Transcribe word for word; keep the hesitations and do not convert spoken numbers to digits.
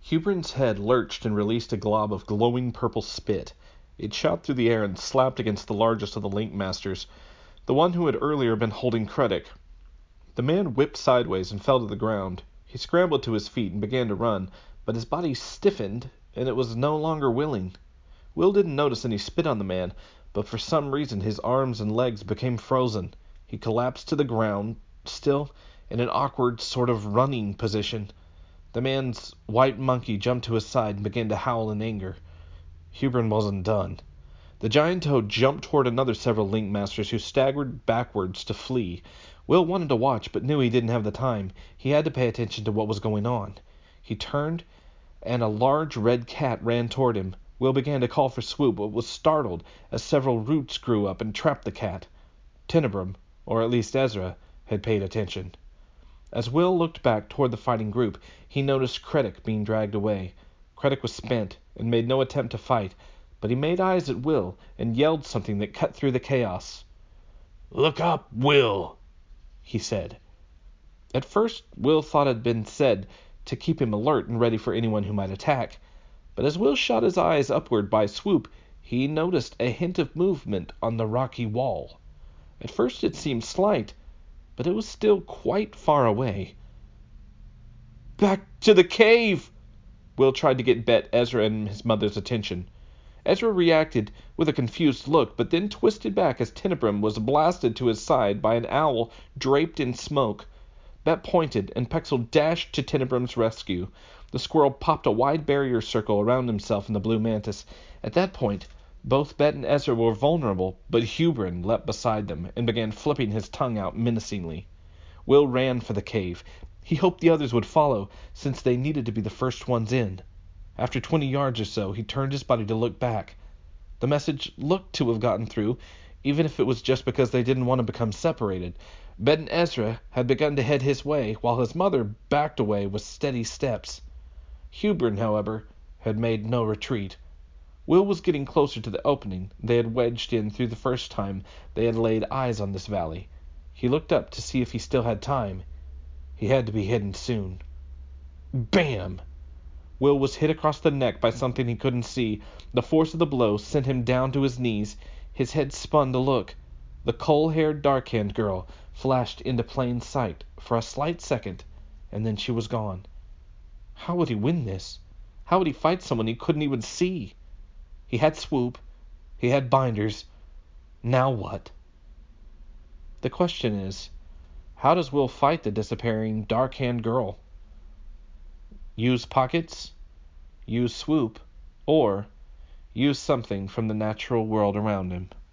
Hubern's head lurched and released a glob of glowing purple spit. It shot through the air and slapped against the largest of the Link Masters, the one who had earlier been holding Krennic. The man whipped sideways and fell to the ground. He scrambled to his feet and began to run, but his body stiffened, and it was no longer willing. Will didn't notice any spit on the man, but for some reason his arms and legs became frozen. He collapsed to the ground, still in an awkward sort of running position. The man's white monkey jumped to his side and began to howl in anger. Hubern wasn't done. The giant toad jumped toward another several Link Masters who staggered backwards to flee. Will wanted to watch, but knew he didn't have the time. He had to pay attention to what was going on. He turned, and a large red cat ran toward him. Will began to call for Swoop, but was startled as several roots grew up and trapped the cat. Tenebrum, or at least Ezra, had paid attention. As Will looked back toward the fighting group, he noticed Krennic being dragged away. Krennic was spent and made no attempt to fight, but he made eyes at Will and yelled something that cut through the chaos. "Look up, Will," he said. At first, Will thought it had been said to keep him alert and ready for anyone who might attack, but as Will shot his eyes upward by Swoop, he noticed a hint of movement on the rocky wall. At first it seemed slight, but it was still quite far away. "Back to the cave!" Will tried to get Bet, Ezra, and his mother's attention. Ezra reacted with a confused look, but then twisted back as Tenebrum was blasted to his side by an owl draped in smoke. Bet pointed, and Pexel dashed to Tenebrum's rescue. The squirrel popped a wide barrier circle around himself and the blue mantis. At that point, both Bet and Ezra were vulnerable, but Hubern leapt beside them and began flipping his tongue out menacingly. Will ran for the cave. He hoped the others would follow, since they needed to be the first ones in. After twenty yards or so, he turned his body to look back. The message looked to have gotten through, even if it was just because they didn't want to become separated. Bet and Ezra had begun to head his way, while his mother backed away with steady steps. Hubern, however, had made no retreat. Will was getting closer to the opening they had wedged in through the first time they had laid eyes on this valley. He looked up to see if he still had time. He had to be hidden soon. Bam! Will was hit across the neck by something he couldn't see. The force of the blow sent him down to his knees. His head spun to look. The coal-haired, dark-haired girl flashed into plain sight for a slight second, and then she was gone. How would he win this? How would he fight someone he couldn't even see? He had Swoop. He had binders. Now what? The question is, how does Will fight the disappearing, dark-haired girl? Use pockets, use Swoop, or use something from the natural world around him.